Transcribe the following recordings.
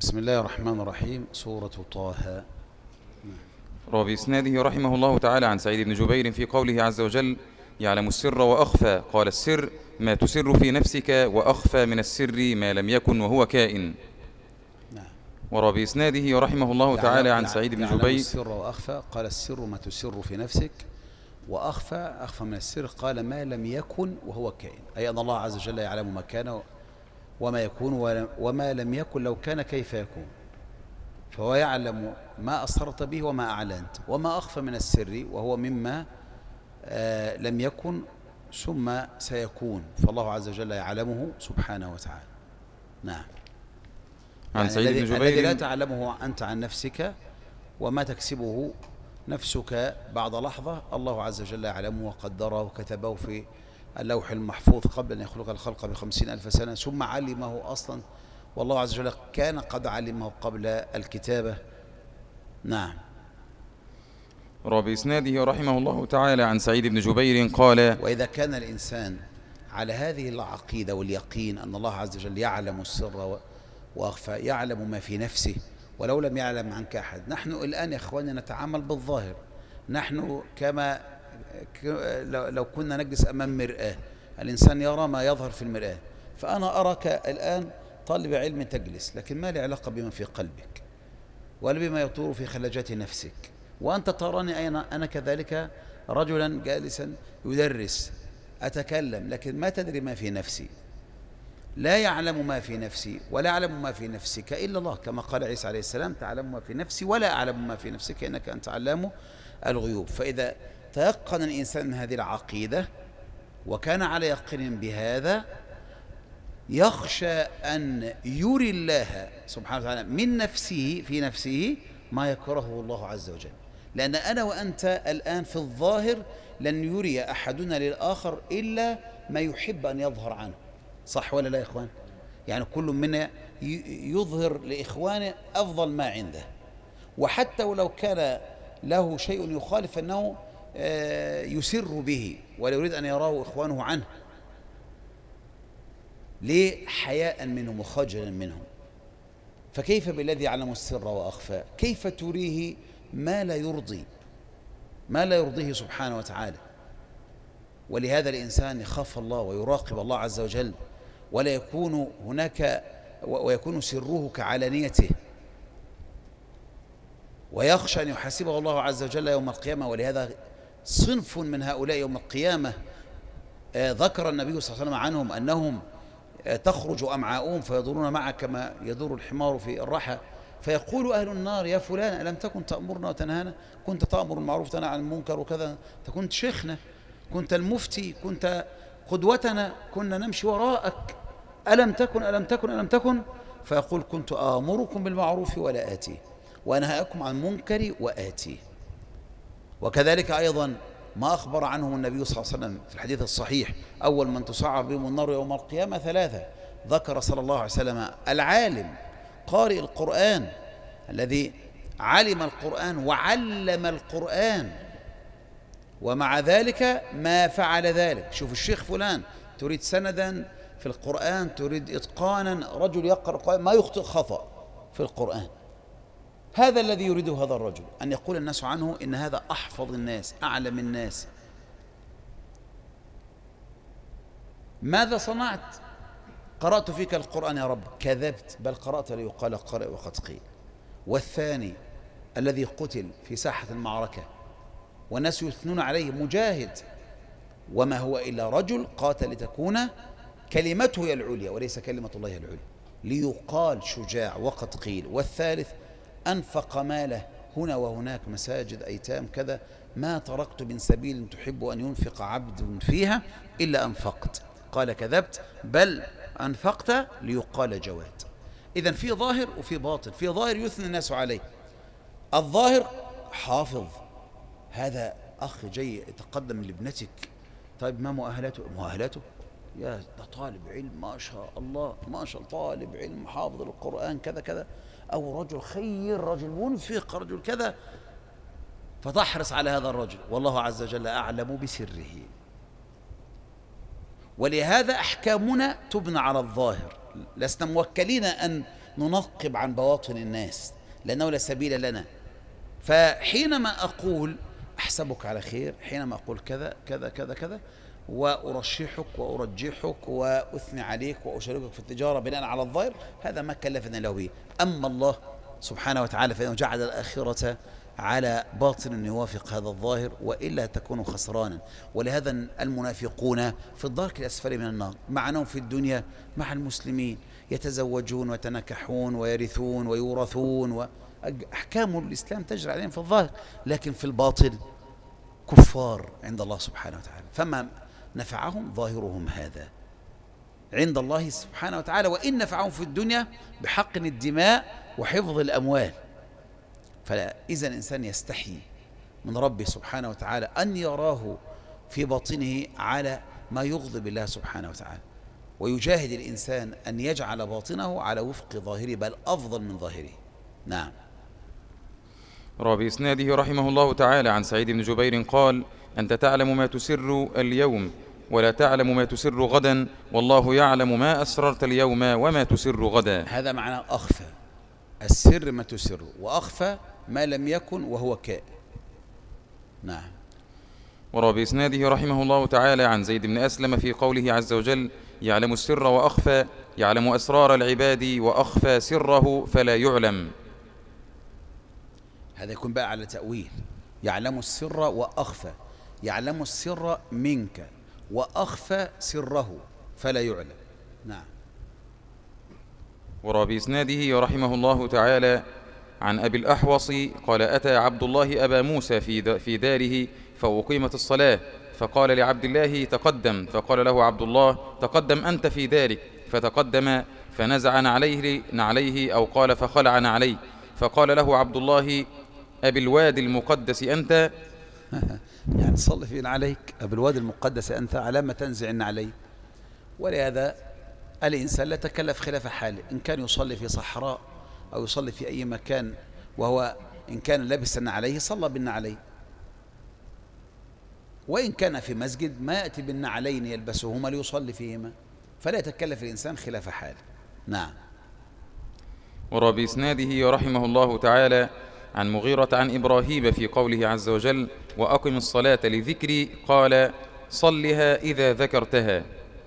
بسم الله الرحمن الرحيم. سورة طه. روى بإسناده رحمه الله تعالى عن سعيد بن جبير في قوله عز وجل: يعلم السر وأخفى. قال: السر ما تسر في نفسك، وأخفى من السر ما لم يكن وهو كائن. وروى بإسناده رحمه الله تعالى عن سعيد بن جبير: السر وأخفى. قال: السر ما تسر في نفسك، أخفى من السر قال ما لم يكن وهو كائن، أي أن الله عز وجل يعلم ما كان وما يكون وما لم يكن لو كان كيف يكون، فهو يعلم ما أسررت به وما أعلنت، وما أخفى من السر وهو مما لم يكن ثم سيكون، فالله عز وجل يعلمه سبحانه وتعالى. نعم. عن سعيد بن جبير: الذي لا تعلمه أنت عن نفسك وما تكسبه نفسك بعد لحظة الله عز وجل يعلمه وقدره وكتبه في اللوح المحفوظ قبل أن يخلق الخلق ب50,000 سنة، ثم علمه أصلا، والله عز وجل كان قد علمه قبل الكتابة. نعم. روى بإسناده رحمه الله تعالى عن سعيد بن جبير قال: وإذا كان الإنسان على هذه العقيدة واليقين أن الله عز وجل يعلم السر وأخفى، يعلم ما في نفسه ولو لم يعلم عنك أحد. نحن الآن يا إخواني نتعامل بالظاهر، نحن كما لو كنا نجلس أمام مرآة، الإنسان يرى ما يظهر في المرآة، فأنا أراك الآن طالب علم تجلس، لكن ما لي علاقة بما في قلبك ولا بما يطور في خلاجات نفسك، وأنت تراني أنا كذلك رجلا جالسا يدرس أتكلم، لكن ما تدري ما في نفسي. لا يعلم ما في نفسي ولا يعلم ما في نفسك إلا الله، كما قال عيسى عليه السلام: تعلم ما في نفسي ولا أعلم ما في نفسك إنك أنت علام الغيوب. فإذا تيقن الإنسان من هذه العقيدة وكان على يقين بهذا، يخشى أن يري الله سبحانه وتعالى من نفسه في نفسه ما يكرهه الله عز وجل، لأن أنا وأنت الآن في الظاهر لن يري أحدنا للآخر إلا ما يحب أن يظهر عنه، صح ولا لا يا إخوان؟ يعني كل منا يظهر لإخوانه أفضل ما عنده، وحتى ولو كان له شيء يخالف أنه يسر به ولا يريد أن يراه إخوانه عنه. ليه؟ حياء منهم وخجلا منهم. فكيف بالذي يعلم السر وأخفى؟ كيف تريه ما لا يرضيه سبحانه وتعالى؟ ولهذا الإنسان يخاف الله ويراقب الله عز وجل، ولا يكون هناك ويكون سره كعلانيته، ويخشى أن يحاسبه الله عز وجل يوم القيامة. ولهذا صنف من هؤلاء يوم القيامة ذكر النبي صلى الله عليه وسلم عنهم أنهم تخرج أمعاؤهم فيدورون معه كما يدور الحمار في الرحى، فيقول أهل النار: يا فلان ألم تكن تأمرنا وتنهانا؟ كنت تأمر المعروف وتنهى عن المنكر وكذا، أنت كنت شيخنا، كنت المفتي، كنت قدوتنا، كنا نمشي وراءك، ألم تكن؟ فيقول: كنت آمركم بالمعروف ولا آتيه، وأنهاكم عن المنكر وآتيه. وكذلك أيضا ما أخبر عنهم النبي صلى الله عليه وسلم في الحديث الصحيح: أول من تسعر بهم النار يوم القيامة 3. ذكر صلى الله عليه وسلم العالم قارئ القرآن الذي علم القرآن وعلم القرآن، ومع ذلك ما فعل ذلك. شوف الشيخ فلان تريد سندا في القرآن، تريد إتقانا، رجل يقرأ القرآن ما يخطئ خطأ في القرآن، هذا الذي يريده هذا الرجل، أن يقول الناس عنه إن هذا أحفظ الناس أعلم الناس. ماذا صنعت؟ قرأت فيك القرآن يا رب، كذبت، بل قرأت ليقال قارئ وقد قيل. والثاني الذي قتل في ساحة المعركة والناس يثنون عليه مجاهد، وما هو إلا رجل قاتل لتكون كلمته هي العليا وليس كلمة الله هي العليا، ليقال شجاع وقد قيل. والثالث أنفق ماله هنا وهناك، مساجد، أيتام، كذا، ما تركت من سبيل تحب أن ينفق عبد فيها إلا أنفقت، قال كذبت، بل أنفقت ليقال جواد. إذن في ظاهر وفي باطن. في ظاهر يثني الناس عليه، الظاهر حافظ، هذا أخ جاي يتقدم لابنتك، طيب ما مؤهلاته؟ مؤهلاته يا ده طالب علم ما شاء الله، ما شاء الله، طالب علم حافظ القرآن كذا كذا، أو رجل خير، رجل منفق، رجل كذا، فتحرص على هذا الرجل، والله عز وجل أعلم بسره. ولهذا أحكامنا تبنى على الظاهر، لسنا موكلين أن ننقب عن بواطن الناس لأنه لا سبيل لنا. فحينما أقول أحسبك على خير، حينما أقول كذا كذا كذا كذا، وأرشحك وأرجحك وأثني عليك وأشاركك في التجارة بناء على الظاهر، هذا ما كلفنا الله به. أما الله سبحانه وتعالى فإنه جعل الآخرة على باطن يوافق هذا الظاهر، وإلا تكون خسرانا. ولهذا المنافقون في الدرك الأسفل من النار، مع أنهم في الدنيا مع المسلمين يتزوجون ويتنكحون ويرثون ويورثون، وأحكام الإسلام تجري عليهم في الظاهر، لكن في الباطن كفار عند الله سبحانه وتعالى. فما نفعهم ظاهرهم هذا عند الله سبحانه وتعالى، وإن نفعهم في الدنيا بحقن الدماء وحفظ الأموال. فإذا الإنسان يستحي من ربه سبحانه وتعالى أن يراه في باطنه على ما يغضب الله سبحانه وتعالى، ويجاهد الإنسان أن يجعل باطنه على وفق ظاهره، بل أفضل من ظاهره. نعم. روى بإسناده رحمه الله تعالى عن سعيد بن جبير قال: أنت تعلم ما تسر اليوم ولا تعلم ما تسر غدا، والله يعلم ما أسررت اليوم وما تسر غدا. هذا معنى أخفى، السر ما تسر، وأخفى ما لم يكن وهو كائن. نعم. وروى بإسناده رحمه الله تعالى عن زيد بن أسلم في قوله عز وجل: يعلم السر وأخفى، يعلم أسرار العباد وأخفى سره فلا يعلم. هذا يكون بقى على تأويل، يعلم السر وأخفى، يعلم السر منك وأخفى سره فلا يعلم. نعم. وروى بإسناده رحمه الله تعالى عن أبي الأحوص قال: أتى عبد الله أبا موسى في داره فأقيمت الصلاة، فقال لعبد الله: تقدم. فقال له عبد الله: تقدم أنت في دارك. فتقدم فنزع نعليه أو قال فخلع نعليه. فقال له عبد الله: أبي الوادي المقدس أنت؟ يعني صلي في عليك أبي الوادي المقدس أنت، على ما تنزع النعلين. ولهذا الإنسان لا تكلف خلاف حاله، إن كان يصلي في صحراء أو يصلي في أي مكان، وهو إن كان لابسا عليه صلى بالنعلين، وإن كان في مسجد ما يأتي بالنعلين يلبسهما ليصلي فيهما، فلا يتكلف الإنسان خلاف حاله. نعم. وروى بإسناده رحمه الله تعالى عن مغيرة عن إبراهيم في قوله عز وجل: وأقم الصلاة لذكري، قال: صلها إذا ذكرتها.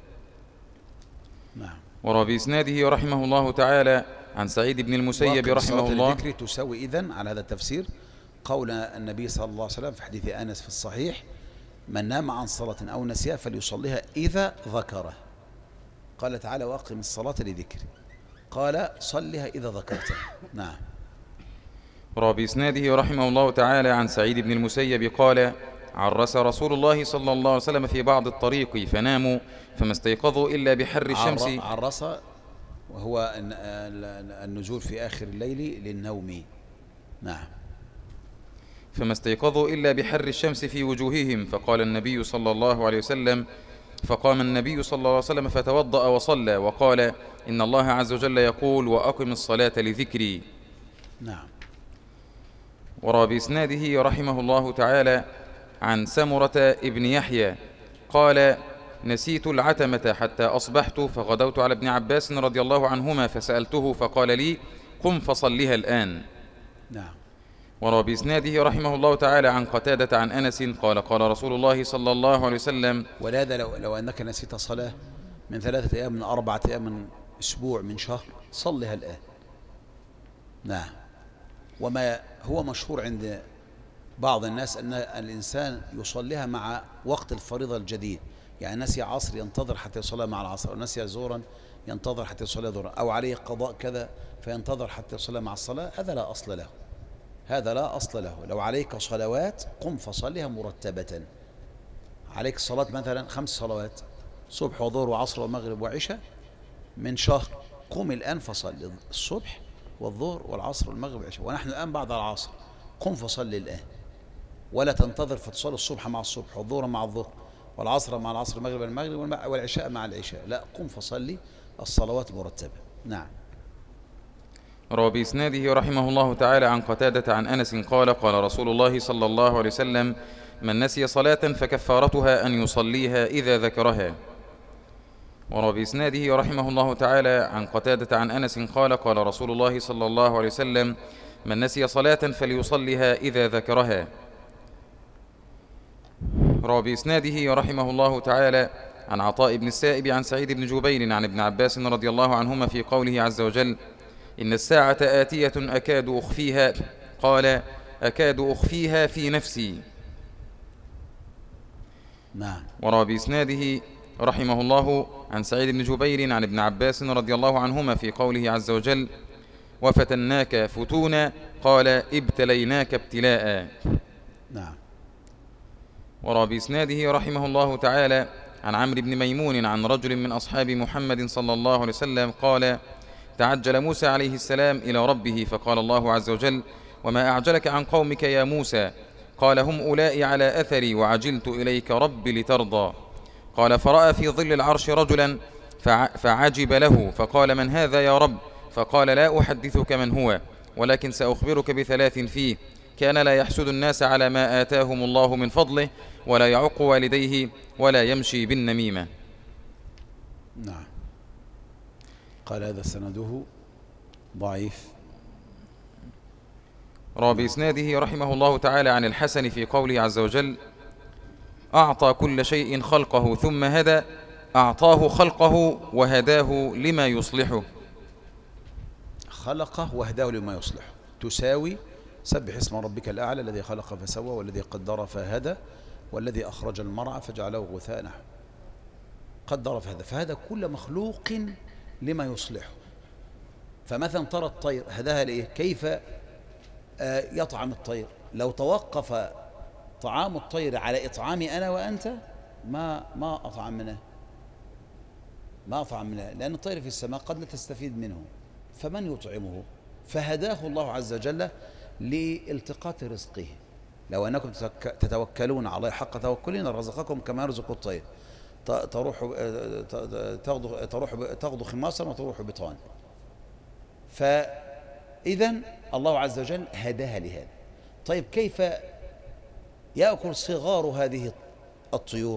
نعم. وروى بإسناده رحمه الله تعالى عن سعيد بن المسيب رحمه الله. الذكر تساوي إذن على هذا التفسير قول النبي صلى الله عليه وسلم في حديث أنس في الصحيح: من نام عن صلاة أو نسيها فليصليها إذا ذكره. قال تعالى: وأقم الصلاة لذكري، قال: صلها إذا ذكرتها. نعم. وروى بإسناده رحمه الله تعالى عن سعيد بن المسيب قال: عرس رسول الله صلى الله عليه وسلم في بعض الطريق فناموا فما استيقظوا إلا بحر الشمس. عرس وهو النزول في آخر الليل للنوم. نعم. فما استيقظوا إلا بحر الشمس في وجوههم، فقال النبي صلى الله عليه وسلم فقام النبي صلى الله عليه وسلم فتوضأ وصلى وقال: إن الله عز وجل يقول: وأقم الصلاة لذكري. نعم. وروى بإسناده رحمه الله تعالى عن سمرة ابن يحيى قال: نسيت العتمة حتى أصبحت فغدوت على ابن عباس رضي الله عنهما فسألته فقال لي: قم فصلها الآن. نعم. وروى بإسناده رحمه الله تعالى عن قتادة عن أنس قال: قال رسول الله صلى الله عليه وسلم: ولهذا لو أنك نسيت صلاة من 3 أيام من 4 أيام من أسبوع من شهر صلها الآن. نعم. وما هو مشهور عند بعض الناس أن الإنسان يصليها مع وقت الفريضة الجديد، يعني نسي عصر ينتظر حتى يصليها مع العصر، أو نسي زورا ينتظر حتى يصليها ظهرا، أو عليه قضاء كذا فينتظر حتى يصليها مع الصلاة. هذا لا أصل له، هذا لا أصل له. لو عليك صلوات قم فصليها مرتبة. عليك صلاة مثلا 5 صلوات، صبح وظهر وعصر ومغرب وعشاء من شهر، قم الآن فصل الصبح والظهر والعصر والمغرب والعشاء، ونحن الآن بعد العصر، قم فصل الآن، ولا تنتظر فتصلي الصبح مع الصبح والظهر مع الظهر والعصر مع العصر والمغرب مع المغرب والعشاء مع العشاء، لا، قم فصلي الصلوات مرتبة. نعم. روى بإسناده رحمه الله تعالى عن قتادة عن أنس قال: قال رسول الله صلى الله عليه وسلم: من نسي صلاة فكفارتها أن يصليها إذا ذكرها. وروى بإسناده رحمه الله تعالى عن قتادة عن أنس قال قال رسول الله صلى الله عليه وسلم: من نسي صلاة فليصلها إذا ذكرها. روى بإسناده رحمه الله تعالى عن عطاء بن السائب عن سعيد بن جبير عن ابن عباس رضي الله عنهما في قوله عز وجل: إن الساعة آتية أكاد أخفيها، قال: أكاد أخفيها في نفسي. نعم. وروى بإسناده رحمه الله عن سعيد بن جبير عن ابن عباس رضي الله عنهما في قوله عز وجل: وفتناك فتونا، قال: ابتليناك ابتلاء. نعم. وروى بإسناده رحمه الله تعالى عن عمرو بن ميمون عن رجل من أصحاب محمد صلى الله عليه وسلم قال: تعجل موسى عليه السلام إلى ربه فقال الله عز وجل: وما أعجلك عن قومك يا موسى؟ قال: هم أولئك على أثري وعجلت إليك ربي لترضى. قال: فرأى في ظل العرش رجلا فعجب له فقال: من هذا يا رب؟ فقال: لا أحدثك من هو، ولكن سأخبرك بثلاث فيه: كان لا يحسد الناس على ما آتاهم الله من فضله، ولا يعق والديه، ولا يمشي بالنميمة. نعم. قال: هذا سنده ضعيف. روى بإسناده رحمه الله تعالى عن الحسن في قوله عز وجل: أعطى كل شيء خلقه ثم هدى، أعطاه خلقه وهداه لما يصلحه. خلقه وهداه لما يصلحه تساوي سبح اسم ربك الأعلى الذي خلق فسوى والذي قدر فهدى والذي أخرج المرعى فجعله غثاء نحو. قدر فهدى، فهذا كل مخلوق لما يصلحه. فمثلا ترى الطير هداها لإيه؟ كيف يطعم الطير؟ لو توقف طعام الطير على إطعامي أنا وأنت ما أطعم منه، ما أطعم منه، لأن الطير في السماء قد لا تستفيد منه، فمن يطعمه؟ فهداه الله عز وجل لالتقاط رزقه. لو أنكم تتوكلون على حق توكلنا رزقكم كما يرزق الطير، تغدو خماصا وتروح بطان. فإذا الله عز وجل هداها لهذا. طيب كيف يأكل صغار هذه الطيور؟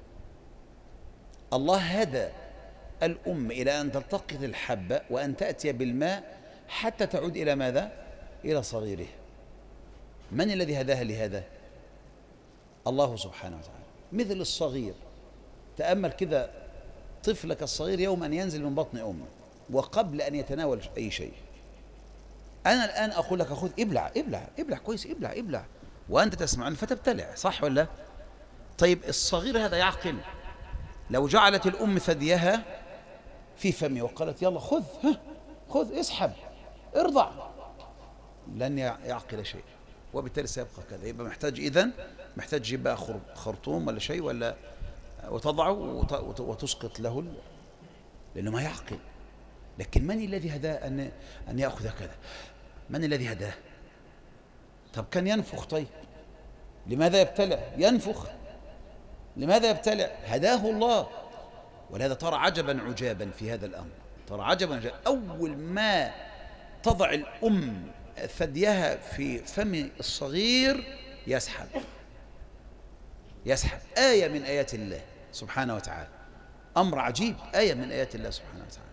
الله هدى الأم إلى أن تلتقط الحبة وأن تأتي بالماء حتى تعود إلى ماذا؟ إلى صغيرها. من الذي هداها لهذا؟ الله سبحانه وتعالى. مثل الصغير، تأمل كذا طفلك الصغير يوم أن ينزل من بطن أمه وقبل أن يتناول أي شيء، أنا الآن أقول لك خذ ابلع ابلع ابلع كويس، ابلع ابلع، وأنت تسمعني فتبتلع، صح ولا؟ طيب الصغير هذا يعقل؟ لو جعلت الأم ثديها في فمه وقالت يلا خذ، خذ اسحب ارضع، لن يعقل شيء، وبالتالي سيبقى كذا. يبقى محتاج، إذن محتاج تجيب بقى خرطوم ولا شيء ولا وتضعه وتسقط له، لأنه ما يعقل. لكن من الذي هداه أن يأخذ كذا؟ من الذي هداه؟ طب كان ينفخ، طيب لماذا يبتلع؟ ينفخ لماذا يبتلع؟ هداه الله. ولهذا ترى عجبا عجابا في هذا الأمر، ترى عجبا عجابا، أول ما تضع الأم ثديها في فم الصغير يسحب آية من آيات الله سبحانه وتعالى، أمر عجيب، آية من آيات الله سبحانه وتعالى.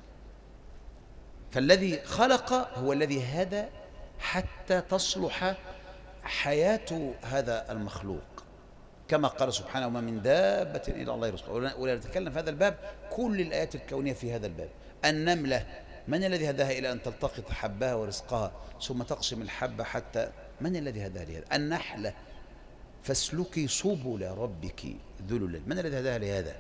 فالذي خلق هو الذي هدى حتى تصلح حياة هذا المخلوق، كما قال سبحانه: وما من دابة إلا الله يرزقها. ولنتكلم في هذا الباب كل الآيات الكونية في هذا الباب. النملة من الذي هداها إلى أن تلتقط حبها ورزقها ثم تقسم الحبة حتى، من الذي هداها لهذا؟ النحلة فاسلكي سبل ربك ذللا، من الذي هداها لهذا؟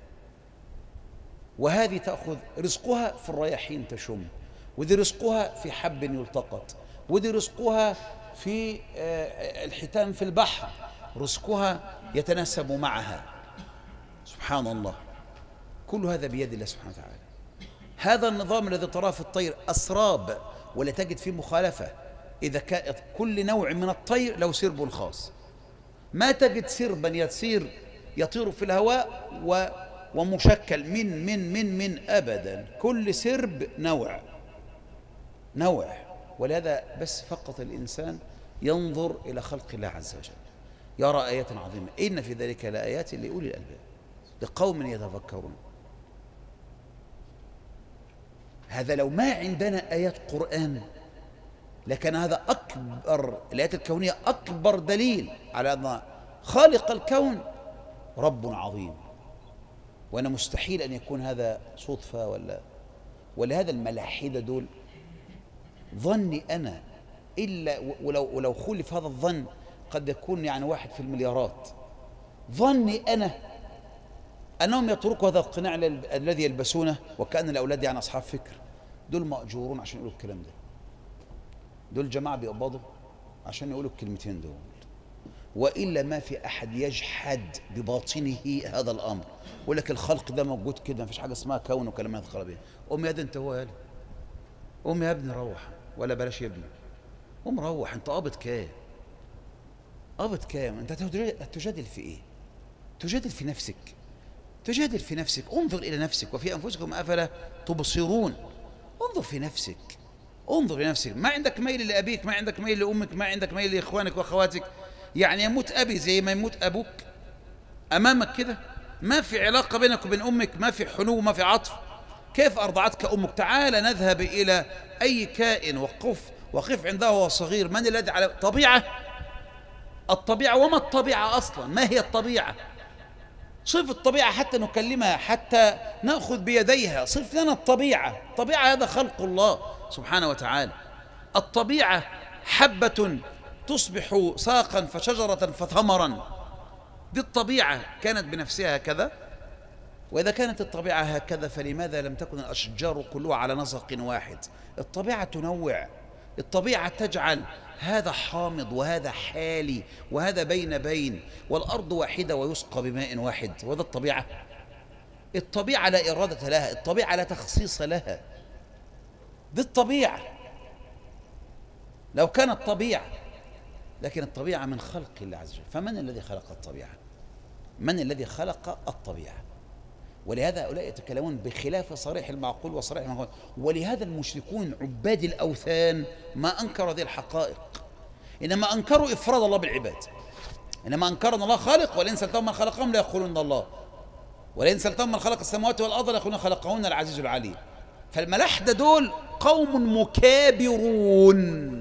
وهذه تأخذ رزقها في الرياحين تشم، وذي رزقها في حب يلتقط، وذي رزقها في الحيتان في البحر، رزقها يتناسب معها. سبحان الله، كل هذا بيد الله سبحانه وتعالى. هذا النظام الذي تراه في الطير أسراب ولا تجد فيه مخالفة. إذا كان كل نوع من الطير له سرب خاص، ما تجد سربا يطير في الهواء ومشكل من أبدا. كل سرب نوع. ولهذا بس فقط الإنسان ينظر إلى خلق الله عز وجل يرى آيات عظيمة. إن في ذلك لآيات لأولي الألباب لقوم يتفكرون. هذا لو ما عندنا آيات قرآن لكن هذا أكبر، الآيات الكونية أكبر دليل على أن خالق الكون رب عظيم. وأنا مستحيل أن يكون هذا صدفة ولهذا الملاحدة دول ظني أنا إلا ولو خلف هذا الظن قد يكون يعني 1 في المليارات، ظني أنا أنهم يتركوا هذا القناع الذي يلبسونه وكأن الأولاد يعني أصحاب فكر. دول مأجورون عشان يقولوا الكلام ده، دول جماعة بيقبضوا عشان يقولوا الكلمتين دول، وإلا ما في أحد يجحد بباطنه هذا الأمر. يقول لك الخلق ده موجود كده، ما فيش حاجة اسمها كون وكلام هذا الخرابيط. قوم يا ده أنت، هو يالا قوم يا ابني روح، ولا بلاش يا ابني، قوم روح. أنت قابض كام؟ قابض كام؟ أنت تجادل في إيه؟ تجادل في نفسك، تجادل في نفسك. انظر إلى نفسك وفي أنفسكم أفلا تبصرون. انظر في نفسك، انظر لنفسك. ما عندك ميل لأبيك، ما عندك ميل لأمك، ما عندك ميل لإخوانك وأخواتك. يعني يموت أبي زي ما يموت أبوك أمامك كده، ما في علاقة بينك وبين أمك، ما في حنو، ما في عطف. كيف أرضعتك أمك؟ تعال نذهب إلى أي كائن وقف عنده وهو صغير. من الذي على طبيعة؟ الطبيعة. وما الطبيعة أصلا؟ ما هي الطبيعة؟ صف الطبيعة حتى نكلمها، حتى نأخذ بيديها. صف لنا الطبيعة. الطبيعة هذا خلق الله سبحانه وتعالى. الطبيعة حبة تصبح ساقا فشجرة فثمرا، دي الطبيعة كانت بنفسها هكذا. وإذا كانت الطبيعة هكذا فلماذا لم تكن الأشجار كلها على نسق واحد؟ الطبيعة تنوع، الطبيعة تجعل هذا حامض وهذا حالي وهذا بين، والأرض واحدة ويسقى بماء واحد. وهذا الطبيعة. الطبيعة لا إرادة لها، الطبيعة لا تخصيص لها، دي الطبيعة لو كانت طبيعة. لكن الطبيعة من خلق الله عز وجل. فمن الذي خلق الطبيعة؟ من الذي خلق الطبيعة؟ ولهذا هؤلاء يتكلمون بخلاف صريح المعقول وصريح المعقول. ولهذا المشركون عباد الأوثان ما أنكروا هذه الحقائق، إنما أنكروا إفراد الله بالعباد. إنما أنكروا أن الله خالق، ولئن سألتهم من خلقهم ليقولون الله، ولئن سألتهم من خلق السماوات والأرض ليقولون خلقهن العزيز العليم. فالملاحدة دول قوم مكابرون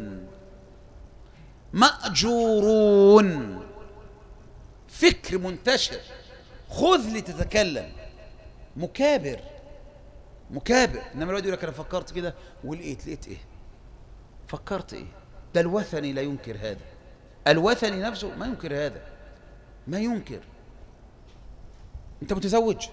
مأجورون، فكر منتشر، خذ لتتكلم. مكابر. إنما الواحد يقول لك أنا فكرت كده ولقيت إيه؟ فكرت إيه؟ ده الوثني لا ينكر هذا، الوثني نفسه ما ينكر هذا، ما ينكر. أنت متزوج؟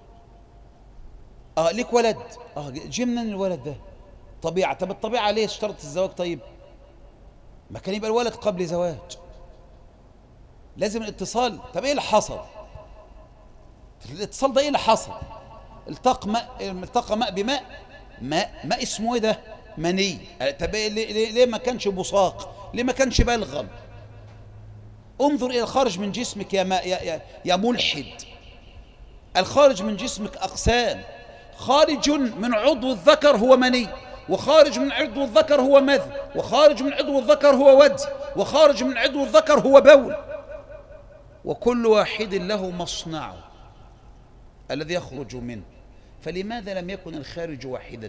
ليك ولد؟ جه منين الولد ده؟ طبيعة. طب الطبيعة ليه اشترط الزواج؟ طيب ما كان يبقى الولد قبل زواج، لازم الاتصال. طب ايه اللي حصل في الاتصال ده؟ ايه اللي حصل؟ التقى ماء بماء، ماء اسمه ايه ده؟ مني. طب ليه ما كانش بصاق؟ ليه ما كانش بلغم؟ انظر الى الخارج من جسمك يا ماء يا ملحد. الخارج من جسمك اقسام، خارج من عضو الذكر هو مني، وخارج من عضو الذكر هو مذي، وخارج من عضو الذكر هو ودي، وخارج من عضو الذكر هو بول. وكل واحد له مصنعه الذي يخرج منه. فلماذا لم يكن الخارج واحدا؟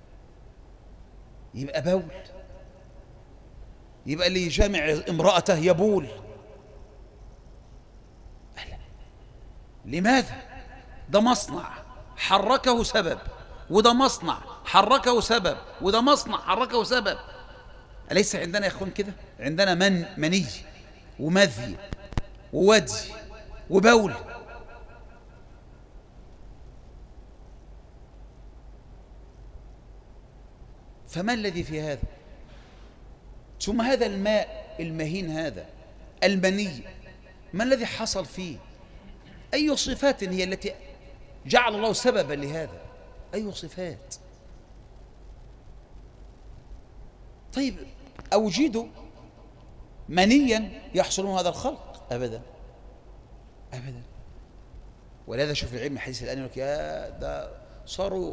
يبقى بول، يبقى اللي يجامع امرأته يبول. لماذا؟ ده مصنع حركه سبب، وده مصنع حركه سبب، وده مصنع حركه سبب. أليس عندنا يا أخوان كده؟ عندنا مني ومذي وودي وبول. فما الذي في هذا؟ ثم هذا الماء المهين هذا المني، ما الذي حصل فيه؟ أي صفات هي التي جعل الله سببا لهذا؟ أي صفات؟ طيب أوجدوا منيا يحصل من هذا الخلق؟ أبدا أبدا. ولهذا شوف العلم الحديث الآن يقول لك يا ده صاروا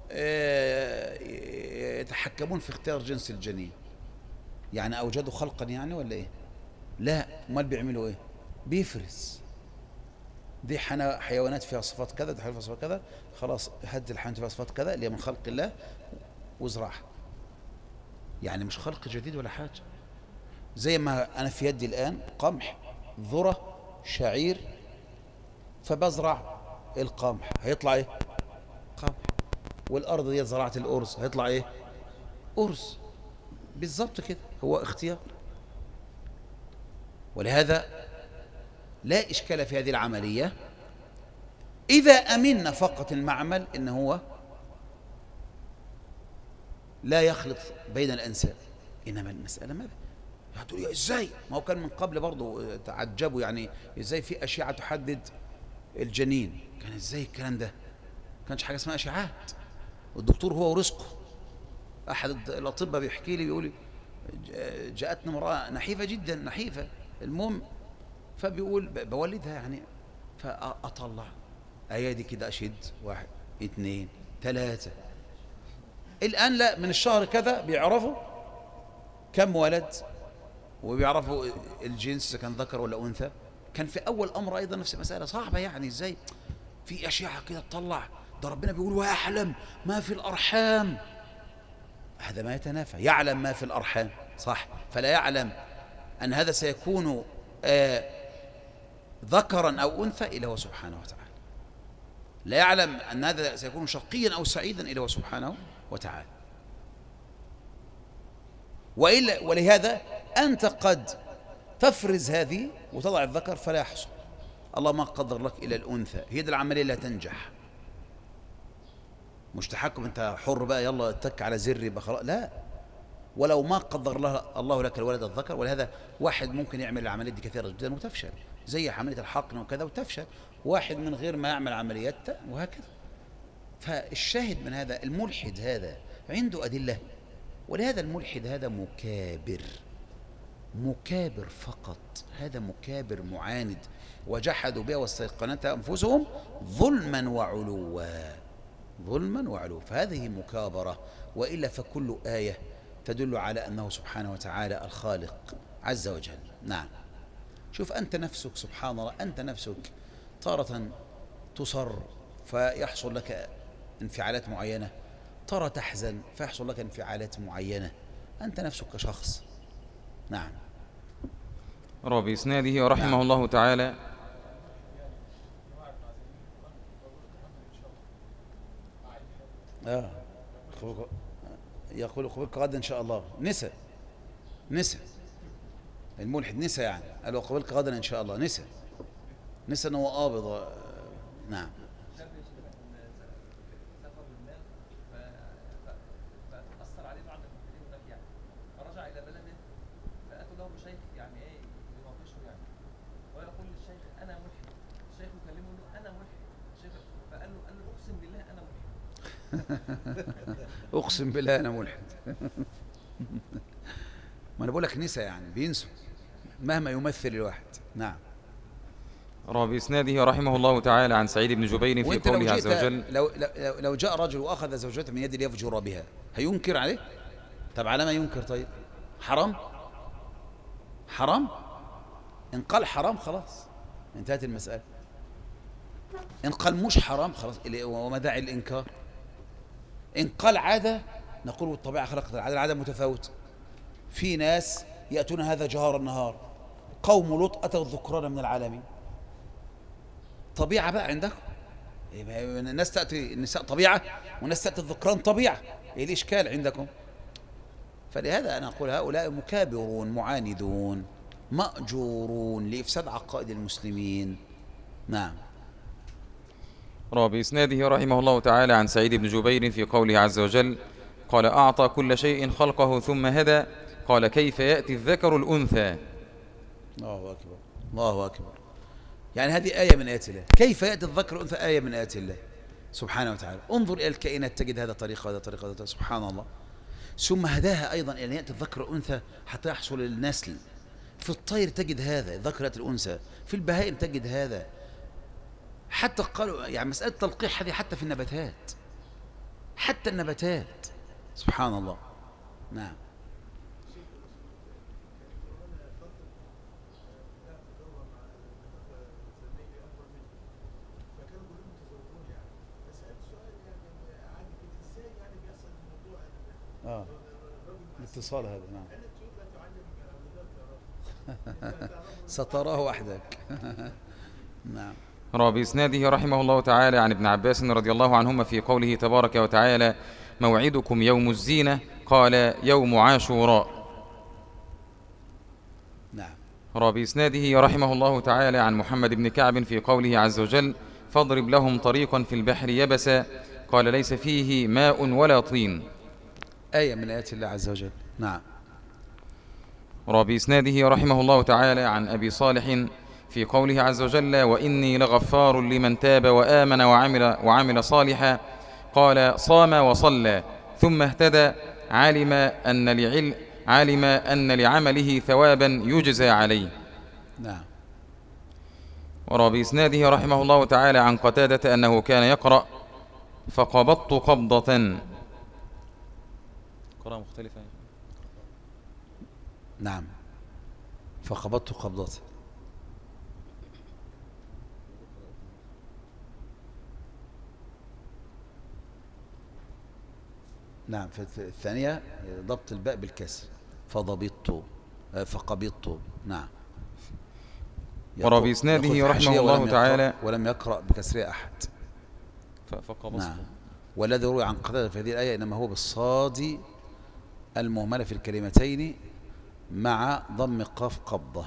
يتحكمون في اختيار جنس الجنين. يعني أوجدوا خلقا يعني ولا إيه؟ لا، امال بيعملوا إيه؟ بيفرز. دي حيوانات فيها صفات كذا، دي حيوانات فيها صفات كذا، خلاص هد الحيوانات فيها صفات كذا اللي هي من خلق الله وازرعها. يعني مش خلق جديد ولا حاجة. زي ما أنا في يدي الآن قمح، ذرة، شعير، فبزرع القمح هيطلع إيه؟ قمح. والأرض دي زرعت الأرز هيطلع إيه؟ أرز. بالضبط كده، هو اختيار. ولهذا لا إشكال في هذه العملية إذا أمنا فقط المعمل إن هو لا يخلط بين الأنساب. إنما المسألة ماذا؟ هتقول يا إزاي؟ ما هو كان من قبل برضو تعجبوا، يعني إزاي في أشعة تحدد الجنين؟ كان إزاي الكلام ده؟ كانش حاجة اسمها أشعات، والدكتور هو ورزقه. أحد الأطباء بيحكي لي بيقول لي جاءتنا امرأة نحيفة جدا، نحيفة، المهم فبيقول بولدها يعني، فأطلع أيادي كده أشد، 1 2 3. الآن لا، من الشهر كذا بيعرفوا كم ولد، وبيعرفوا الجنس كان ذكر ولا أنثى. كان في أول أمر أيضا نفس المسألة صعبة، يعني إزاي في أشياء كده تطلع؟ ده ربنا بيقول ويعلم ما في الأرحام. هذا ما يتنافى، يعلم ما في الأرحام صح، فلا يعلم أن هذا سيكون ذكرا أو أنثى إلا هو سبحانه وتعالى. لا يعلم أن هذا سيكون شقيا أو سعيدا إلا هو سبحانه وتعالى. وإلا ولهذا أنت قد تفرز هذه وتضع الذكر فلا يحصل، الله ما قدر لك إلى الأنثى، هي دي العملية لا تنجح. مش تحكم أنت حر بقى يلا اتك على زر يبقى خلاص، لا. ولو ما قدر الله لك الولد الذكر، ولهذا واحد ممكن يعمل العمليات دي كثيرة جدا وتفشل، زي عملية الحقن وكذا وتفشل، واحد من غير ما يعمل عمليات وهكذا. فالشاهد من هذا الملحد هذا عنده أدلة، ولهذا الملحد هذا مكابر فقط، هذا مكابر معاند، وجحدوا بها واستيقنتها أنفسهم ظلما وعلوا، فهذه مكابرة. وإلا فكل آية تدل على أنه سبحانه وتعالى الخالق عز وجل. نعم. شوف أنت نفسك سبحان الله، أنت نفسك تارة تصر فيحصل لك انفعالات معينة، ترى تحزن فيحصل لك انفعالات معينة، أنت نفسك كشخص. نعم. روى بإسناده رحمه الله تعالى يقول قبلك غدا إن شاء الله. نسى الملحد، نسى يعني قال قبلك غدا إن شاء الله، نسى أنه قابض. نعم. أقسم بالله أنا ملحد. ما أنا بقول لك نسى، يعني بينسوا مهما يمثل الواحد. نعم. روى بإسناده رحمه الله تعالى عن سعيد بن جبير في قوله عز وجل لو جاء رجل وأخذ زوجته من يد ليفجر بها هينكر عليه؟ طب على ما ينكر؟ طيب حرام. إن قال حرام خلاص انتهت المسألة. إن قال مش حرام خلاص، وما داعي الإنكار. إن قال عادة نقول الطبيعة خلقت العادة متفاوتة. في ناس يأتون هذا جهار النهار، قوم لوط أتوا الذكران من العالمين. طبيعة بقى عندكم، الناس تأتي النساء طبيعة والناس تأتي الذكران طبيعة، إيه الإشكال عندكم؟ فلهذا أنا أقول هؤلاء مكابرون معاندون مأجورون لإفساد عقائد المسلمين. نعم. روى بإسناده رحمه الله تعالى عن سعيد بن جبير في قوله عز وجل قال أعطى كل شيء خلقه ثم هدى قال كيف يأتي الذكر الأنثى. الله أكبر الله أكبر. يعني هذه آية من آيات الله، كيف يأتي الذكر الأنثى، آية من آيات الله سبحانه وتعالى. انظر إلى الكائنات تجد هذا طريقة هذا طريقة هذا، سبحان الله. ثم هداها أيضا إلى أن يأتي الذكر الأنثى حتى يحصل النسل. في الطير تجد هذا الذكر يأتي الأنثى، في البهائم تجد هذا، حتى قالوا يعني مسألة تلقيح هذه حتى في النباتات، حتى النباتات سبحان الله. نعم. اتصال هذا نعم. ستراه وحدك. نعم. روى بإسناده رحمه الله تعالى عن ابن عباس رضي الله عنهما في قوله تبارك وتعالى موعدكم يوم الزينة قال يوم عاشوراء. نعم. روى بإسناده رحمه الله تعالى عن محمد بن كعب في قوله عز وجل فاضرب لهم طريقا في البحر يبسا قال ليس فيه ماء ولا طين. آية من آيات الله عز وجل. نعم. روى بإسناده رحمه الله تعالى عن أبي صالح في قوله عز وجل وإني لغفار لمن تاب وآمن وعمل صالحا قال صام وصلى ثم اهتدى علم أن لعمله ثوابا يجزى عليه. نعم. وروى بإسناده رحمه الله تعالى عن قتادة أنه كان يقرأ فقبضت قبضة. قراءة مختلفة. نعم. فقبضت قبضة. نعم. في الثانية ضبط الباء بالكسر فضبطت فقبضت. نعم. وروى بإسناده رحمه الله تعالى ولم يقرأ بكسر أحد. فقبضت. نعم. والذي روي عن قتادة في هذه الآية إنما هو بالصاد المهملة في الكلمتين مع ضم قاف قبضة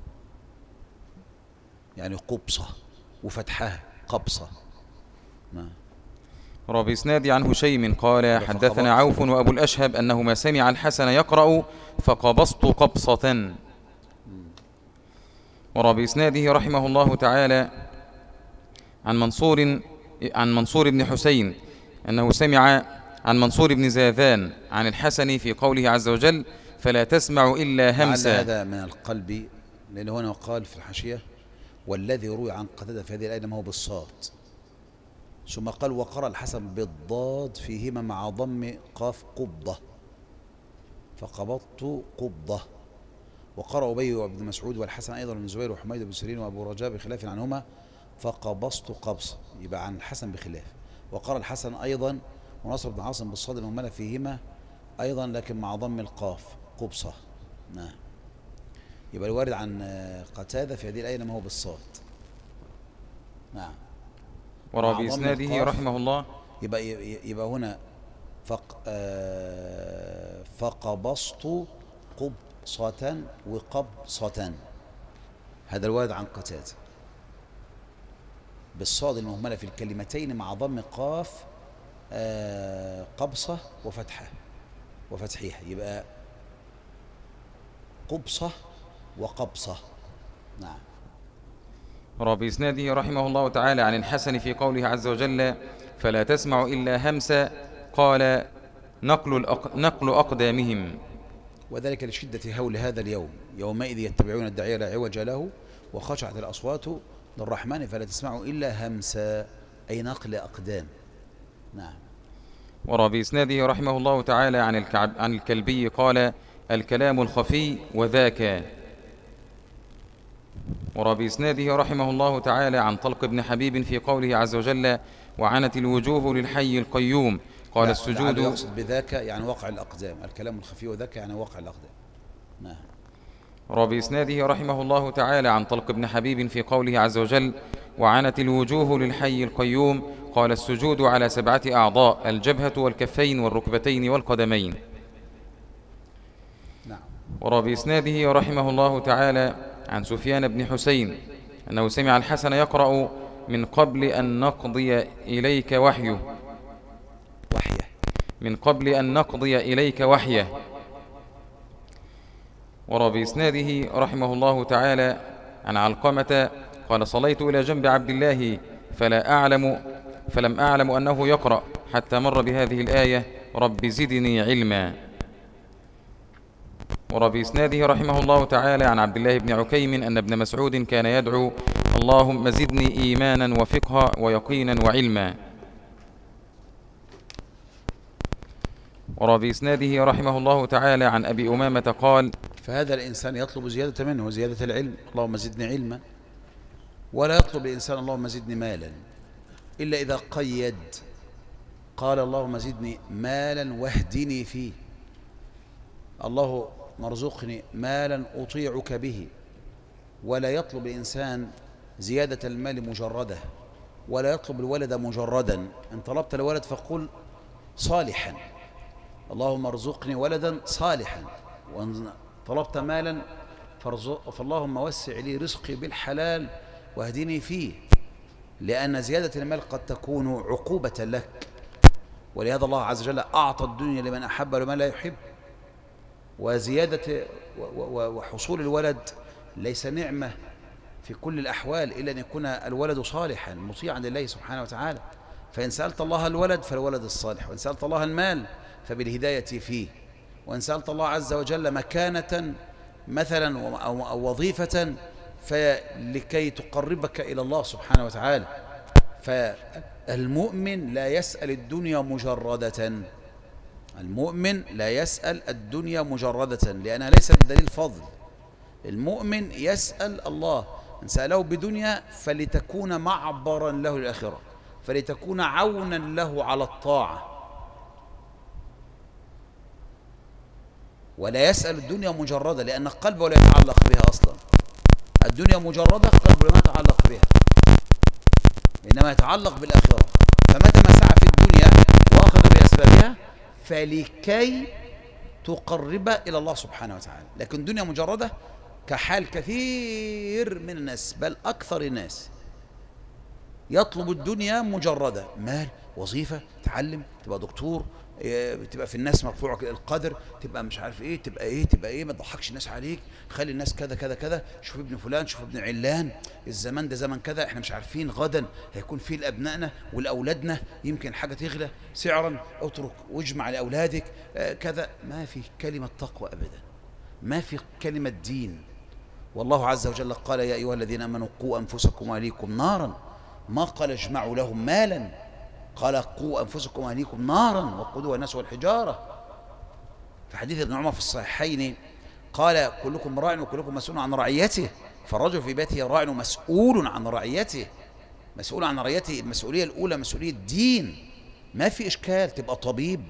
يعني قبصة وفتحها قبصة. نعم. روى بإسناده عن هشيم قال حدثنا عوف وأبو الأشهب أنهما سمع الحسن يقرأ فقبضت قبصة. وروى بإسناده رحمه الله تعالى عن منصور بن حسين أنه سمع عن منصور بن زاذان عن الحسن في قوله عز وجل فلا تسمع إلا همسا. هذا من القلب لأنه هنا قال في الحاشية والذي روي عن قتادة في هذه الآية ما هو بالصاد ثم قال وقرأ الحسن بالضاد فيهما مع ضم قاف قبضة فقبضت قبضة. وقرأ أبي وابن مسعود والحسن أيضا من زبير وحميد بن سيرين وأبو رجاء بخلاف عنهما فقبضت قبص يبقى عن الحسن بخلاف. وقرأ الحسن أيضا ونصر بن عاصم بالصاد المهملة فيهما أيضا لكن مع ضم القاف قبصة. نعم. يبقى الوارد عن قتادة في هذه الآية ما هو بالصاد. نعم. وروى بإسناده رحمه الله يبقى هنا فقبضت قبصة وقبصة هذا الوارد عن قتادة بالصاد المهملة في الكلمتين مع ضم قاف قبصة وفتحها يبقى قبصة وقبصة. نعم. وروى بإسناده رحمه الله تعالى عن الحسن في قوله عز وجل فلا تسمع إلا همسا قال نقل أقدامهم. وذلك لشدة هول هذا اليوم يومئذ يتبعون الداعي لا عوج له وخشعت الأصوات للرحمن فلا تسمعوا إلا همسا أي نقل أقدام. نعم. وروى بإسناده رحمه الله تعالى عن الكلبي قال الكلام الخفي وذاك. وروى بإسناده رحمه الله تعالى عن طلق بن حبيب في قوله عز وجل وعنت الوجوه للحي القيوم قال السجود. يقصد بذاك يعني وقع الأقدام الكلام الخفي وذاك يعني وقع الأقدام. نعم. وروى بإسناده رحمه الله تعالى عن طلق بن حبيب في قوله عز وجل وعنت الوجوه للحي القيوم قال السجود على 7 أعضاء الجبهة والكفين والركبتين والقدمين. نعم. وروى بإسناده رحمه الله تعالى عن سفيان بن حسين أنه سمع الحسن يقرأ من قبل أن نقضي إليك وحيه من قبل أن نقضي إليك وحيه. وروى بإسناده رحمه الله تعالى عن علقمة قال صليت إلى جنب عبد الله فلم أعلم أنه يقرأ حتى مر بهذه الآية رب زدني علما. وروى بإسناده رحمه الله تعالى عن عبد الله بن عكيم أن ابن مسعود كان يدعو اللهم زدني إيمانا وفقها ويقينا وعلما. وروى بإسناده رحمه الله تعالى عن أبي أمامة قال فهذا الإنسان يطلب زيادة منه وزيادة العلم اللهم زدني علما ولا يطلب الإنسان اللهم زدني مالا إلا إذا قيد قال اللهم زدني مالا واهدني فيه الله مرزقني مالا أطيعك به، ولا يطلب الإنسان زيادة المال مجردة، ولا يطلب الولد مجردا. إن طلبت الولد فقل صالحا، اللهم ارزقني ولدا صالحا. وإن طلبت مالا فاللهم وسع لي رزقي بالحلال واهدني فيه، لأن زيادة المال قد تكون عقوبة لك. ولهذا الله عز وجل أعطى الدنيا لمن أحب ولمن لا يحب. وزيادة وحصول الولد ليس نعمة في كل الأحوال إلا أن يكون الولد صالحا مطيعا لله سبحانه وتعالى. فإن سألت الله الولد فالولد الصالح، وإن سألت الله المال فبالهداية فيه، وإن سألت الله عز وجل مكانة مثلا أو وظيفة فلكي تقربك إلى الله سبحانه وتعالى. فالمؤمن لا يسأل الدنيا مجردة، المؤمن لا يسأل الدنيا مجردة لأنها ليست دليل فضل. المؤمن يسأل الله، إن سأله بدنيا فلتكون معبرا له للآخرة، فلتكون عونا له على الطاعة، ولا يسأل الدنيا مجردة لأن قلبه لا يتعلق بها أصلا. الدنيا مجردة قلبه لا يتعلق بها، إنما يتعلق بالآخرة. فمتى ما سعى في الدنيا وأخذ بأسبابها فلكي تقرب إلى الله سبحانه وتعالى. لكن الدنيا مجردة كحال كثير من الناس، بل أكثر الناس يطلب الدنيا مجردة، مال، وظيفة، تعلم، تبقى دكتور، تبقى في الناس مرفوع القدر، تبقى مش عارف ايه، تبقى ايه تبقى ايه، ما تضحكش الناس عليك، خلي الناس كذا كذا كذا، شوف ابن فلان، شوف ابن علان، الزمان ده زمن كذا، احنا مش عارفين غدا هيكون فيه لابنائنا ولاولادنا، يمكن حاجه تغلى سعرا، اترك واجمع لاولادك كذا. ما في كلمه تقوى ابدا، ما في كلمه دين. والله عز وجل قال يا ايها الذين امنوا قوا انفسكم واهليكم نارا، ما قال اجمعوا لهم مالا، قال قوا أنفسكم وأهليكم نارا وقودها الناس والحجارة. في حديث ابن عمر في الصحيحين قال كلكم راع وكلكم مسؤول عن رعيته، فالرجل في بيته راع ومسؤول عن رعيته، مسؤول عن رعيته. المسؤولية الأولى مسؤولية دين، ما في إشكال تبقى طبيب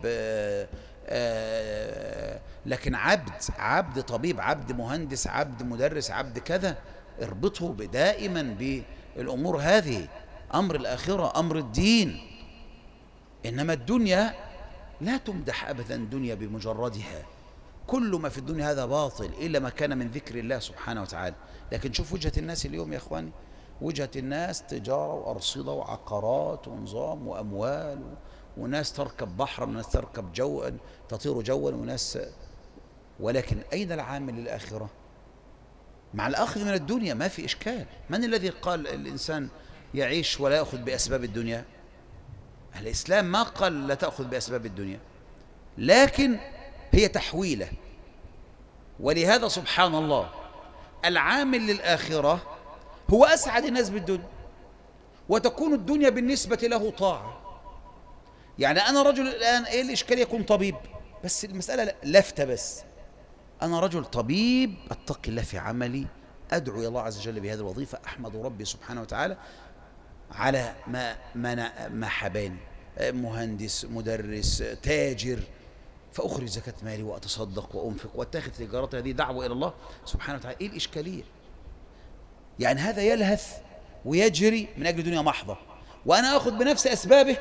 لكن عبد طبيب، عبد مهندس، عبد مدرس، عبد كذا، اربطه دائما بالأمور هذه، أمر الآخرة، أمر الدين. إنما الدنيا لا تمدح أبدا الدنيا بمجردها، كل ما في الدنيا هذا باطل إلا ما كان من ذكر الله سبحانه وتعالى. لكن شوف وجهة الناس اليوم يا إخواني، وجهة الناس تجارة وأرصدة وعقارات ونظام وأموال، وناس تركب بحرا وناس تركب جوا، تطير جوا، وناس. ولكن أين العامل للآخرة؟ مع الأخذ من الدنيا ما في إشكال. من الذي قال الإنسان يعيش ولا يأخذ بأسباب الدنيا؟ الإسلام ما قال لا تأخذ بأسباب الدنيا، لكن هي تحويلة. ولهذا سبحان الله العامل للآخرة هو أسعد الناس بالدنيا، وتكون الدنيا بالنسبة له طاعة. يعني أنا رجل الآن إيه الإشكال يكون طبيب، بس المسألة لفتة، بس أنا رجل طبيب أتقي الله في عملي، أدعو إلى الله عز وجل بهذه الوظيفة، أحمد ربي سبحانه وتعالى على ما حباني، مهندس، مدرس، تاجر، فأخرج زكاة مالي وأتصدق وأنفق وأتخذ تجارتي، هذه دعوة إلى الله سبحانه وتعالى. إيه الإشكالية؟ يعني هذا يلهث ويجري من أجل دنيا محضة، وأنا أخذ بنفس أسبابه،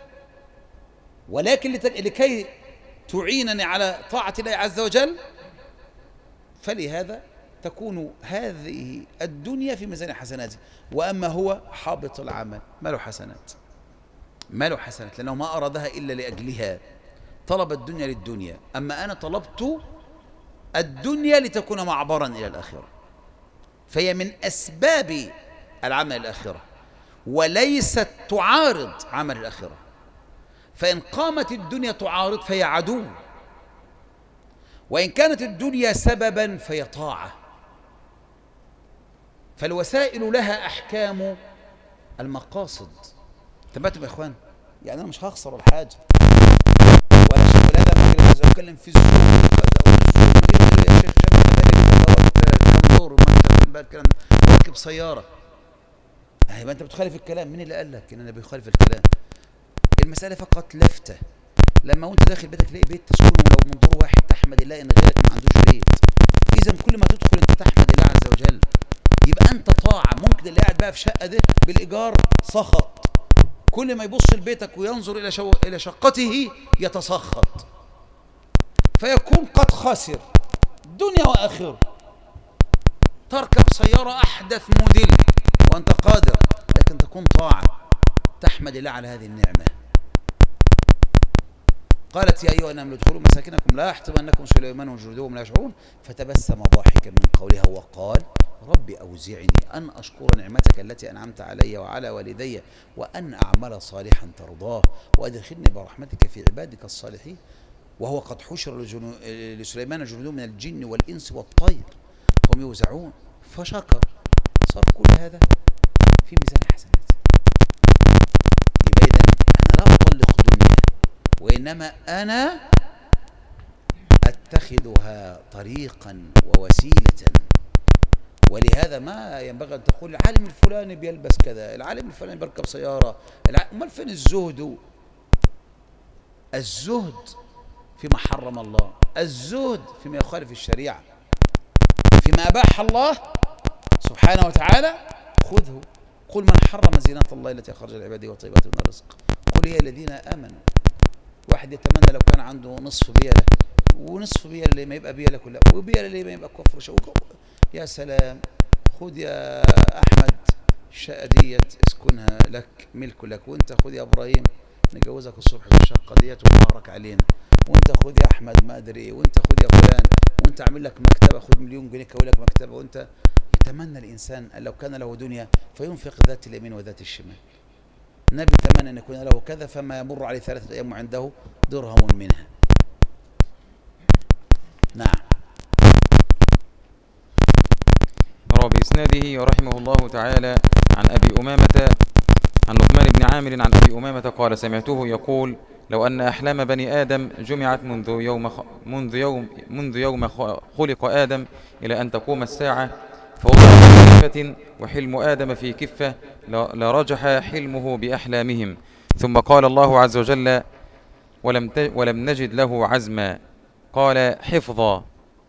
ولكن لكي تعينني على طاعة الله عز وجل، فلهذا تكون هذه الدنيا في ميزان حسناته. وأما هو حابط العمل، ما له حسنات، ما له حسنات، لأنه ما أرادها إلا لأجلها، طلب الدنيا للدنيا. أما أنا طلبت الدنيا لتكون معبرا إلى الآخرة، فهي من أسباب العمل الآخرة، وليست تعارض عمل الآخرة. فإن قامت الدنيا تعارض فهي عدو، وإن كانت الدنيا سببا فهي طاعة. فالوسائل لها أحكام المقاصد. تبعتم يا إخوان؟ يعني أنا مش هخسر ولا حاجة، ولا شيء، ولا هذا مجال أتكلم في الزهور يا شيخ جمال كم دور ما شغال بقى الكلام، راكب سيارة، يبقى أنت بتخالف الكلام. مين اللي قال لك إن أنا بخالف الكلام؟ المسألة فقط لفتة، لما وانت داخل بيتك تلاقي بيت تسكنه ولو من دور واحد، تحمد الله ان غيرك ما عندوش بيت. اذا كل ما تدخل انت تحمد الله عز وجل، يبقى انت طاعه. ممكن اللي قاعد بقى في شقه ده بالايجار سخط، كل ما يبص لبيتك وينظر الى شقته يتسخط، فيكون قد خسر دنيا واخره. تركب سياره احدث موديل وانت قادر، لكن تكون طاعه تحمد الله على هذه النعمه. قالت يا ايها الناس ادخلوا مساكنكم لا يحطمنكم سليمان وجنوده لا يشعرون، فتبسم ضاحكا من قولها وقال رب أوزعني أن أشكر نعمتك التي أنعمت علي وعلى والدي وأن أعمل صالحا ترضاه وأدخلني برحمتك في عبادك الصالحين. وهو قد حشر لسليمان جنوده من الجن والإنس والطير هم يوزعون، فشكر، صار كل هذا في ميزان حسنات. يبقى إذن أنا لا أطلق دنيا، وإنما أنا أتخذها طريقا ووسيلة. ولهذا ما ينبغي أن تقول العالم الفلاني بيلبس كذا، العالم الفلاني بيركب سيارة، أمال فين الزهد؟ الزهد فيما حرم الله، الزهد فيما يخالف الشريعة، فيما أباح الله سبحانه وتعالى خذه. قل من حرم زينة الله التي أخرج لعباده وطيبات من الرزق قل هي الذين آمنوا. واحد يتمنى لو كان عنده نصف بيلة، ونصف بيلة اللي ما يبقى بيلة كلها، وبيلة اللي ما يبقى كفر شوكه. يا سلام، خذ يا أحمد الشقة ديت اسكنها لك، ملك لك، وانت خذ يا إبراهيم نجوزك الصبح في الشقة ديت ومهرك علينا، وانت خذ يا أحمد ما أدري ايه، وانت خذ يا فلان، وانت اعمل لك مكتبة، خذ مليون جنيه كوي لك مكتبة. وانت يتمنى الإنسان أن لو كان له دنيا فينفق ذات اليمين وذات الشمال. النبي يتمنى أن يكون له كذا فما يمر عليه 3 أيام وعنده درهم منها. نعم. روى بإسناده رحمه الله تعالى عن أبي أمامة عن نعمان بن عامر عن أبي أمامة قال سمعته يقول لو أن أحلام بني آدم جمعت منذ يوم خلق آدم إلى أن تقوم الساعة فوضع في كفة وحلم آدم في كفة لرجح حلمه بأحلامهم. ثم قال الله عز وجل ولم نجد له عزما قال حفظا.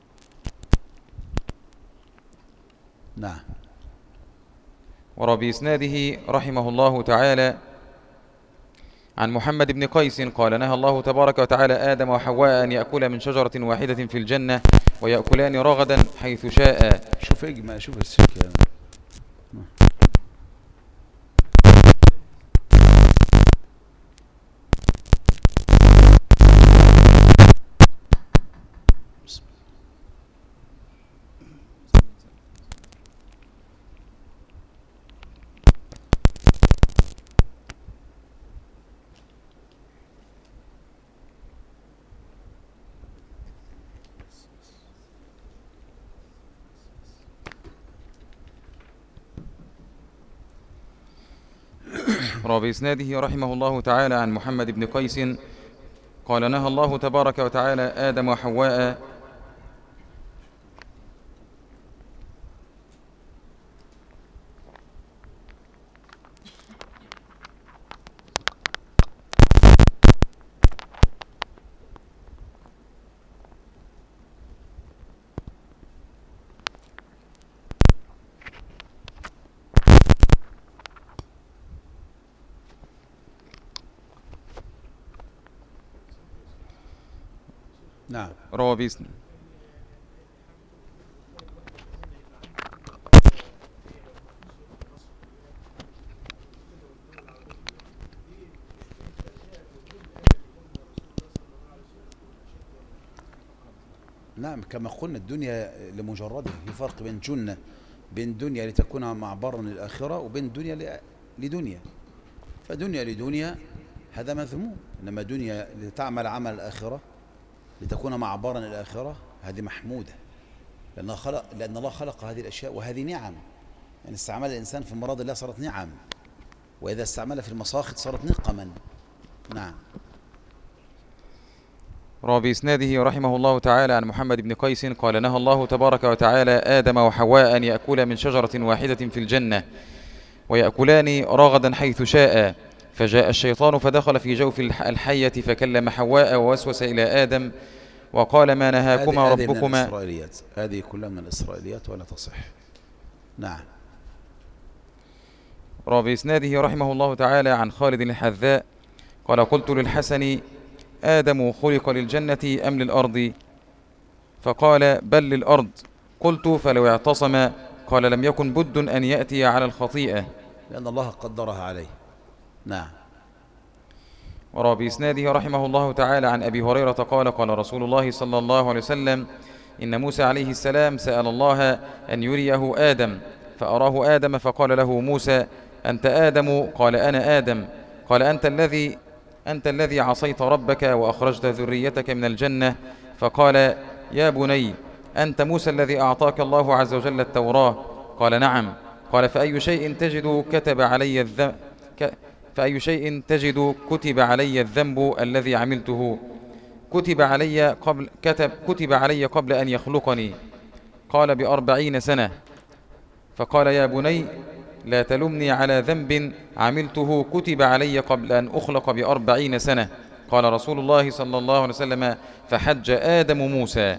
نعم. وروى بإسناده رحمه الله تعالى عن محمد بن قيس قال نهى الله تبارك وتعالى آدم وحواء أن يأكل من شجرة واحدة في الجنة ويأكلان رغدا حيث شاء. شوف اجمع، شوف السكة. روى بإسناده رحمه الله تعالى عن محمد بن قيس قال نهى الله تبارك وتعالى آدم وحواء نعم. روى بإسناده نعم. كما قلنا الدنيا لمجردها، في فرق بين جنة، بين دنيا لتكون معبرا للآخرة وبين دنيا لدنيا. فدنيا لدنيا هذا مذموم، إنما دنيا لتعمل عمل الآخرة لتكون معبرا للآخرة هذه محمودة، لأن الله خلق هذه الأشياء وهذه نعم. يعني استعمال الإنسان في مراد الله صارت نعم، وإذا استعمل في المساخط صارت نقما. نعم. روى بإسناده رحمه الله تعالى عن محمد بن قيس قال نهى الله تبارك وتعالى آدم وحواء أن يأكل من شجرة واحدة في الجنة ويأكلان رغدا حيث شاء فجاء الشيطان فدخل في جوف الحية فكلم حواء ووسوس إلى آدم وقال ما نهاكما هذه من ربكما. الإسرائيليات، هذه كلها من الإسرائيليات ولا تصح. نعم. وبإسناده رحمه الله تعالى عن خالد الحذاء قال قلت للحسن آدم خلق للجنة أم للأرض؟ فقال بل للأرض. قلت فلو اعتصم؟ قال لم يكن بد أن يأتي على الخطيئة لأن الله قدرها عليه. نعم. وروى بإسناده رحمه الله تعالى عن أبي هريرة قال قال رسول الله صلى الله عليه وسلم إن موسى عليه السلام سأل الله أن يريه آدم فأراه آدم فقال له موسى أنت آدم؟ قال أنا آدم. قال أنت الذي عصيت ربك وأخرجت ذريتك من الجنة. فقال يا بني أنت موسى الذي أعطاك الله عز وجل التوراة؟ قال نعم. قال فأي شيء تجد كتب علي الذنب الذي عملته؟ كتب علي قبل أن يخلقني. قال ب40 سنة. فقال يا بني لا تلمني على ذنب عملته كتب علي قبل أن أخلق ب40 سنة. قال رسول الله صلى الله عليه وسلم فحج آدم موسى.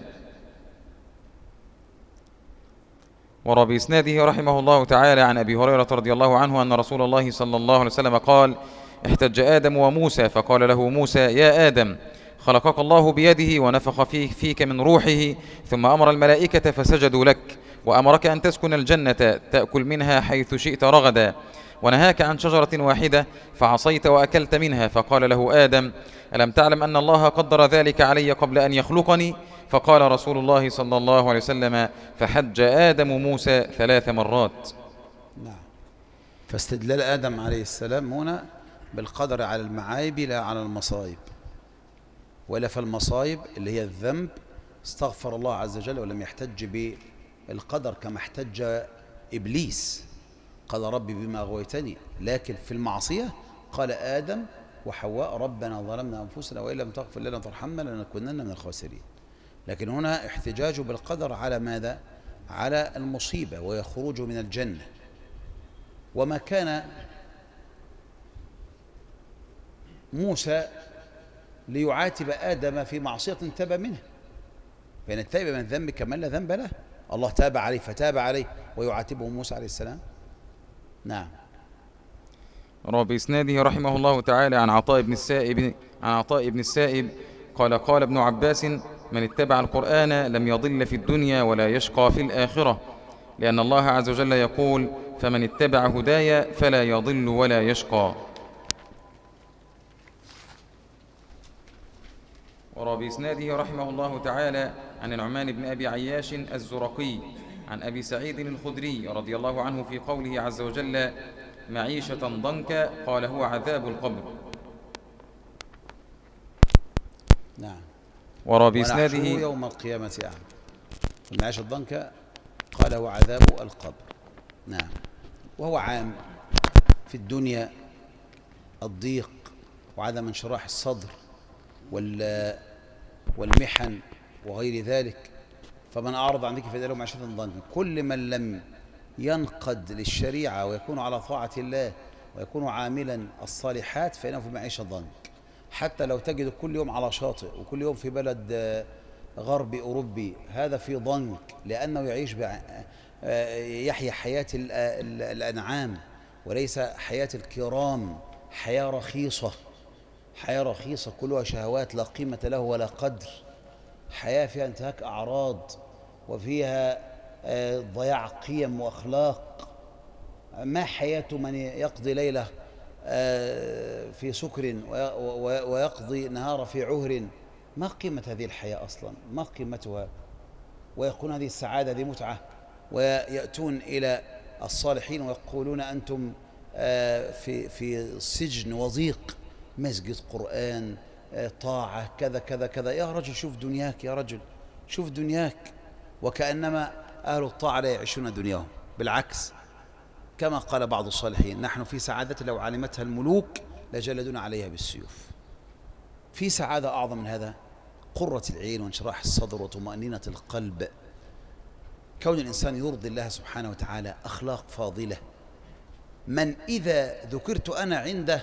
وروى بإسناده رحمه الله تعالى عن أبي هريرة رضي الله عنه أن رسول الله صلى الله عليه وسلم قال احتج آدم وموسى فقال له موسى يا آدم خلقك الله بيده ونفخ فيك من روحه ثم أمر الملائكة فسجدوا لك وأمرك أن تسكن الجنة تأكل منها حيث شئت رغدا ونهاك عن شجرة واحدة فعصيت وأكلت منها. فقال له آدم ألم تعلم أن الله قدر ذلك علي قبل أن يخلقني؟ فقال رسول الله صلى الله عليه وسلم فحج آدم موسى 3 مرات. نعم. فاستدلال آدم عليه السلام هنا بالقدر على المعايب لا على المصائب، ولا فالمصائب اللي هي الذنب استغفر الله عز وجل ولم يحتج بالقدر كما احتج إبليس قال ربي بما أغويتني. لكن في المعصية قال آدم وحواء ربنا ظلمنا أنفسنا وإن لم تغفر لنا وترحمنا لنكونن من الخاسرين. لكن هنا احتجاجه بالقدر على ماذا؟ على المصيبة وهي خروجه من الجنة. وما كان موسى ليعاتب آدم في معصية تاب منها، فإن التائب من الذنب كمن لا ذنب له الله تاب عليه فتاب عليه ويعاتبه موسى عليه السلام. نعم. روى بإسناده رحمه الله تعالى عن عطاء بن السائب قال قال ابن عباس من اتبع القرآن لم يضل في الدنيا ولا يشقى في الآخرة، لأن الله عز وجل يقول فمن اتبع هدايا فلا يضل ولا يشقى. وروى بإسناده رحمه الله تعالى عن النعمان بن أبي عياش الزرقي عن أبي سعيد الخدري رضي الله عنه في قوله عز وجل معيشة ضنكا قال هو عذاب القبر. نعم. وروى بإسناده يوم القيامة أعمى. المعيشة الضنكا قال هو عذاب القبر. نعم. وهو عام في الدنيا الضيق وعدم انشراح الصدر والمحن وغير ذلك. فمن أعرض عن ذكري فإن له معيشة ضنكا. كل من لم ينقد للشريعة ويكون على طاعة الله ويكون عاملا الصالحات فإنه في معيشة ضنك. حتى لو تجد كل يوم على شاطئ وكل يوم في بلد غربي أوروبي هذا في ضنك، لأنه يحيا حياة الأنعام وليس حياة الكرام. حياة رخيصة، حياة رخيصة كلها شهوات لا قيمة له ولا قدر. حياة فيها انتهاك أعراض وفيها ضياع قيم وأخلاق. ما حياة من يقضي ليلة في سكر ويقضي نهار في عهر؟ ما قيمة هذه الحياة أصلا؟ ما قيمتها؟ ويقولون هذه السعادة هذه متعة، ويأتون إلى الصالحين ويقولون أنتم في سجن وضيق، مسجد، قرآن، طاعة، كذا كذا كذا. يا رجل شوف دنياك، يا رجل شوف دنياك. وكأنما أهل الطاعة لا يعيشون دنياهم، بالعكس كما قال بعض الصالحين نحن في سعادة لو علمتها الملوك لجلدون عليها بالسيوف. في سعادة أعظم من هذا؟ قرة العين وانشراح الصدر وطمأنينة القلب. كون الإنسان يرضي الله سبحانه وتعالى، أخلاق فاضلة. من إذا ذكرت أنا عنده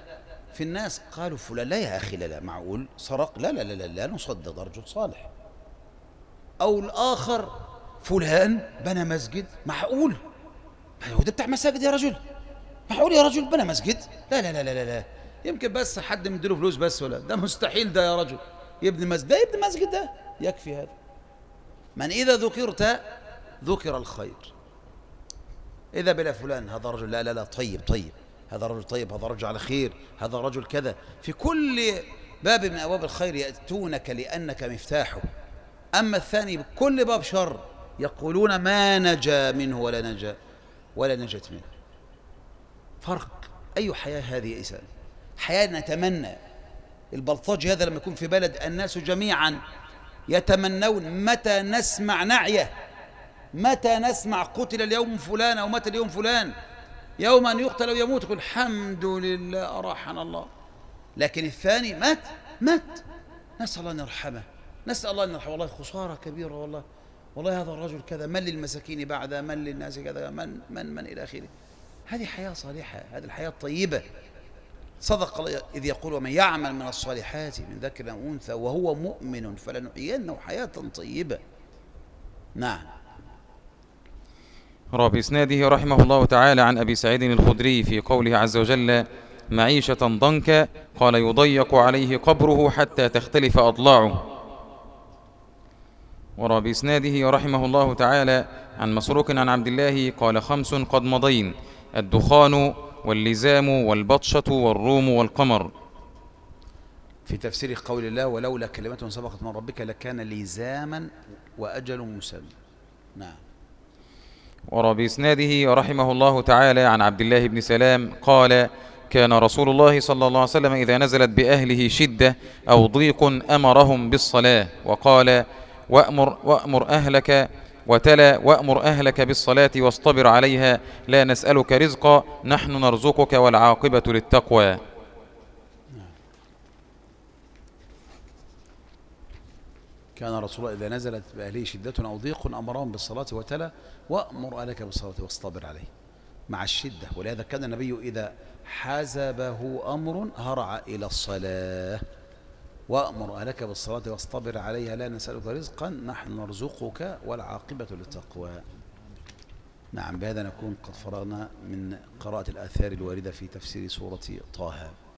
في الناس قالوا فلان لا يا أخي لا معقول سرق لا نصدق ده رجل صالح. أو الآخر فلان بنى مسجد، معقول هو ده بتاع مساجد يا رجل، معقول يا رجل بنى مسجد؟ لا يمكن بس حد مديله فلوس بس، ولا ده مستحيل ده يا رجل يبني مسجد، ده يبني مسجد ده يكفي هذا. من إذا ذكرت ذكر الخير، إذا بلا فلان هذا رجل لا طيب هذا رجل طيب، هذا رجل على خير، هذا رجل كذا. في كل باب من أبواب الخير يأتونك لأنك مفتاحه. أما الثاني بكل باب شر يقولون ما نجا منه ولا نجت منه. فرق. أي حياة هذه يا إنسان؟ حياة نتمنى البلطجي هذا لما يكون في بلد الناس جميعا يتمنون متى نسمع نعيه، متى نسمع قتل اليوم فلان أو مات اليوم فلان، يوم أن يقتل أو يموت يقول الحمد لله أراحنا الله. لكن الثاني مات نسأل الله أن يرحمه، نسأل الله أن يرحمه. والله خسارة كبيرة، والله هذا الرجل كذا، من للمساكين بعد، من للناس كذا، من إلى آخره. هذه حياة صالحة، هذه الحياة الطيبة. صدق الله إذ يقول ومن يعمل من الصالحات من ذكر أو أنثى وهو مؤمن فلنحيينه حياة طيبة. نعم. روى بإسناده رحمه الله تعالى عن أبي سعيد الخدري في قوله عز وجل معيشة ضنكا، قال يضيق عليه قبره حتى تختلف أضلاعه. وروى بإسناده رحمه الله تعالى عن مسروق عن عبد الله قال 5 قد مضين: الدخان واللزام والبطشة والروم والقمر. في تفسير قول الله ولولا كلمة سبقت من ربك لكان لزاما وأجل مسمى. نعم. وروى بإسناده رحمه الله تعالى عن عبد الله بن سلام قال كان رسول الله صلى الله عليه وسلم إذا نزلت بأهله شدة أو ضيق أمرهم بالصلاة، وقال وأمر أهلك، وتلا وأمر أهلك بالصلاة واصطبر عليها لا نسألك رزقا نحن نرزقك والعاقبة للتقوى. كان رسول الله إذا نزلت بأهله شدة أو ضيق أمرهم بالصلاة وتلا وأمر أهلك بالصلاة واصطبر عليه مع الشدة. ولهذا كان النبي إذا حزبه أمر هرع إلى الصلاة. وأمر أهلك بالصلاة واصطبر عليها لا نسألك رزقا نحن نرزقك والعاقبة للتقوى. نعم. بهذا نكون قد فرغنا من قراءة الآثار الواردة في تفسير سورة طه.